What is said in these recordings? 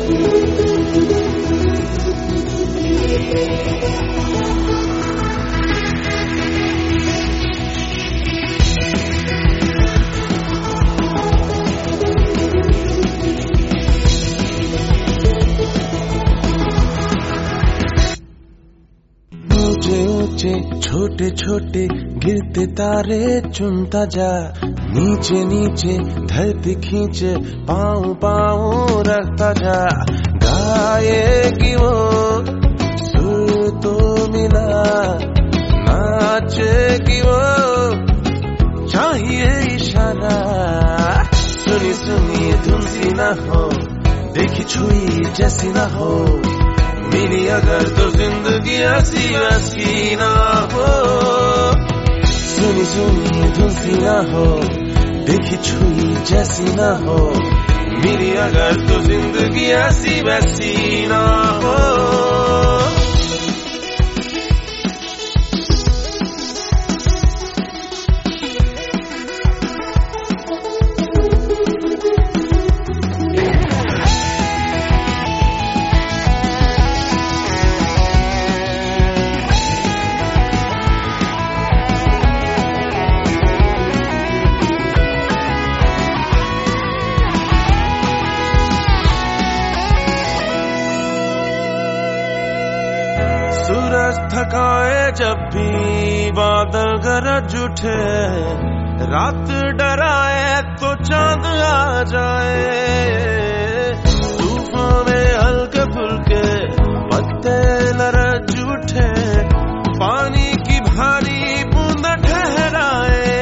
छोटे छोटे गिरते तारे चुनता जा, नीचे नीचे धरती खींचे पाँव पाँव रखता जा। गाएगी वो सुर तो मिला, नाचेगी वो चाहिए इशारा। सुनी सुनी धुन सी ना हो, देखी छुई जैसी ना हो, मिली अगर तो जिंदगी ऐसी वैसी ना हो। सुनी सुनी धुन सी ना हो, देखी छुई जैसी ना हो, मिली अगर तो जिंदगी ऐसी वैसी ना हो। सूरज थकाए जब भी बादल गरज उठे, रात डराए तो चांद आ जाए। तूफान में हल्के फुल्के पत्ते लरज उठे, पानी की भारी बूंद ठहराए।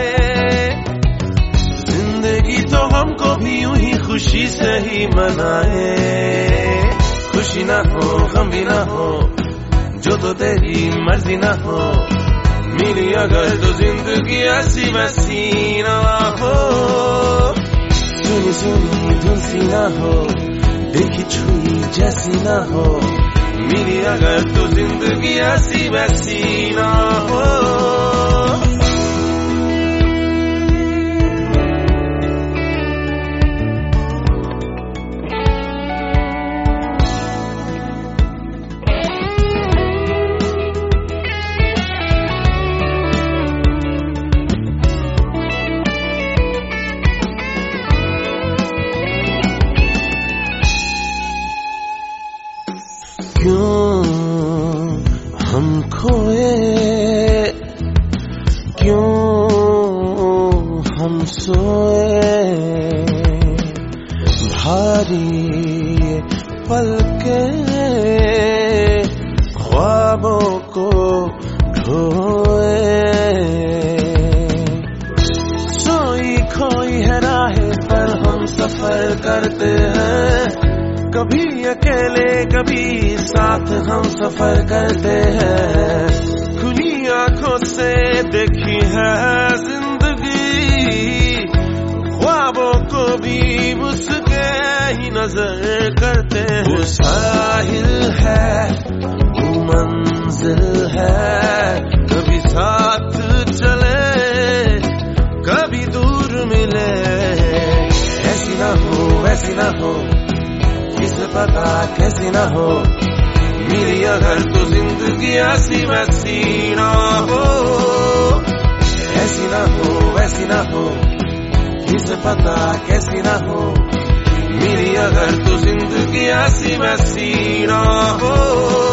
जिंदगी तो हमको भी यूं ही खुशी से ही मनाए। खुशी ना हो गम भी ना हो, जो तो तेरी मर्जी ना हो, मिली अगर तो जिंदगी ऐसी वैसी ना हो। सुनी सुनी धुन सी ना हो, देखी छुई जैसी ना हो, मिली अगर तो जिंदगी ऐसी वैसी ना हो। क्यों हम खोए, क्यों हम सोए, भारी पलके ख्वाबों को ढोए। सोई खोई है राहें पर हम सफर करते हैं, कभी अकेले कभी साथ हम सफर करते हैं। खुली आंखों से देखी है जिंदगी, ख्वाबों को भी उसके ही नजर करते हैं। वो साहिल है वो मंजिल है, कभी साथ चले कभी दूर मिले। ऐसी ना हो वैसी ना हो, किसे पता कैसी ना हो, मिली अगर तो जिंदगी ऐसी वैसी ना हो। ऐसी ना हो वैसी ना हो, किसे पता कैसी ना हो, मिली अगर तो जिंदगी ऐसी वैसी ना हो।